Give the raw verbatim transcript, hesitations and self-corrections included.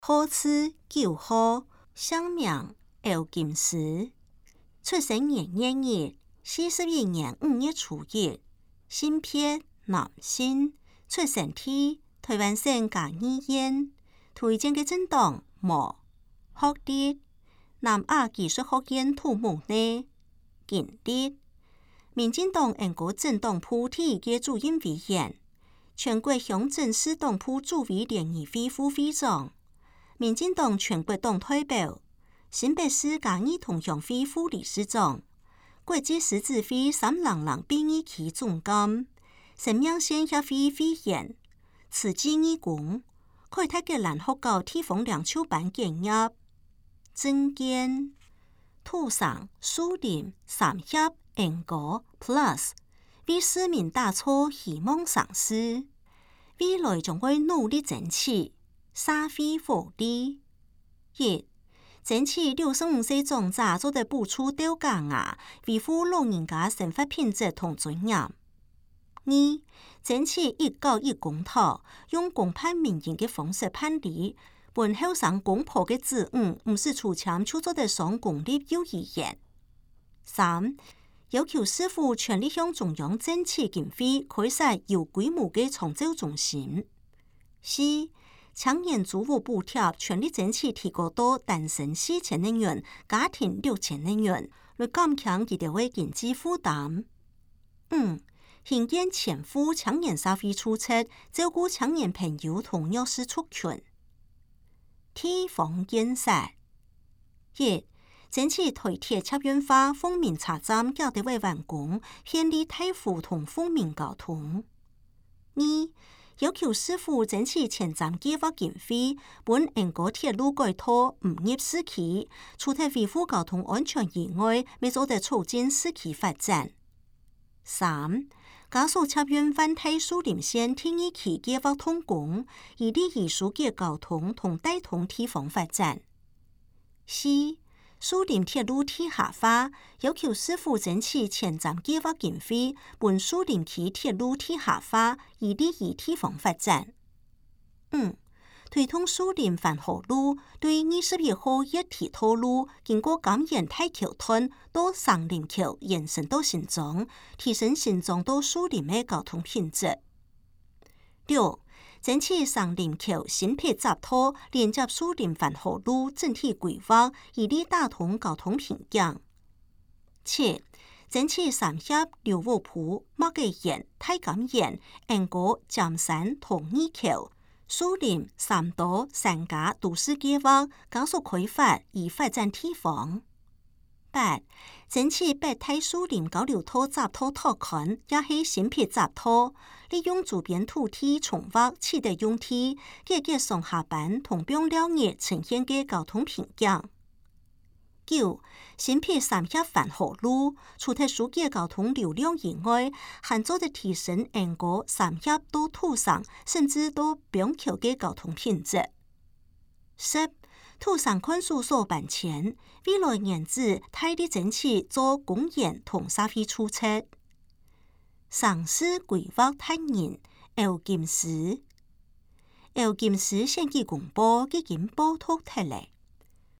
好字九號，鄉名歐金石，出生年月日四十一年五月初一，性別男性，出生地台灣省嘉義縣，推薦嘅政黨無學歷，南亞技術學院土木呢，經歷，民進黨英國政黨部體嘅主任委員，全國鄉鎮市黨部主委聯誼會副會長，民進黨全國黨代表，新北市嘉義同鄉會副理事長，國際獅子會三郎郎編譯期總監，神陽縣協會會員，慈濟義工，開拓嘅蘭學校地方兩手辦建業，政見，土生樹林三峽英國 Plus， 為市民打造希望城市，未來將會努力爭取社會福利。一、爭取六十五歲長者做得補助調價額，維護老人家生活品質同尊嚴。二、爭取一九一公投，用公判民刑嘅方式判理，本後生公婆嘅子女唔是出錢就做得上公立幼兒園。三、要求市府全力向中央爭取經費，開設有規模嘅長照中心。四、青年租屋補貼全力爭取提高到單身四千零元，家庭六千零元，來減輕佢哋嘅經濟負擔。五、興建前夫青年社會措施，照顧青年朋友同弱勢族群。地方建設。一、爭取台鐵客運化，豐民車站交得為完工，便利大府同豐民交通。二、要求市府爭取前瞻計劃經費，本英國鐵路改套唔入市區，除咗維護交通安全以外，未做得促進市區發展。三、加速客運環太樹林線第二期計劃通工，以利於疏解交通同帶動地方發展。四、樹林鐵路地下化，要求市府爭取前瞻計劃經費，本樹林區鐵路地下化，以利於地方發展。五、推動樹林環河路，對二十一號一體道路經過感園大橋段到上林橋延伸到新莊，提升新莊到樹林的交通品質。六、爭取上林橋新陂匝道連接樹林環河路整體規劃，以利打通交通瓶頸。七、爭取三峽劉武埔、麥記園、太感園、英國尖山同二橋、樹林三島三甲都市計劃加速開發，以發展地方。八、爭取北太樹林交流道匝道拓寬，也是新陂匝道，利用周邊土地重劃取得用地，解決上下班同變了日呈現嘅交通瓶頸。九、新陂三峽環河路，除咗疏解交通流量以外，還做得提升英國三峽到土城，甚至到邊橋嘅交通品質。十、土城看守所搬遷，未來年子大力爭取做公園同社會措施。城市規劃達人歐金石，歐金石先期公布已經報讀出來。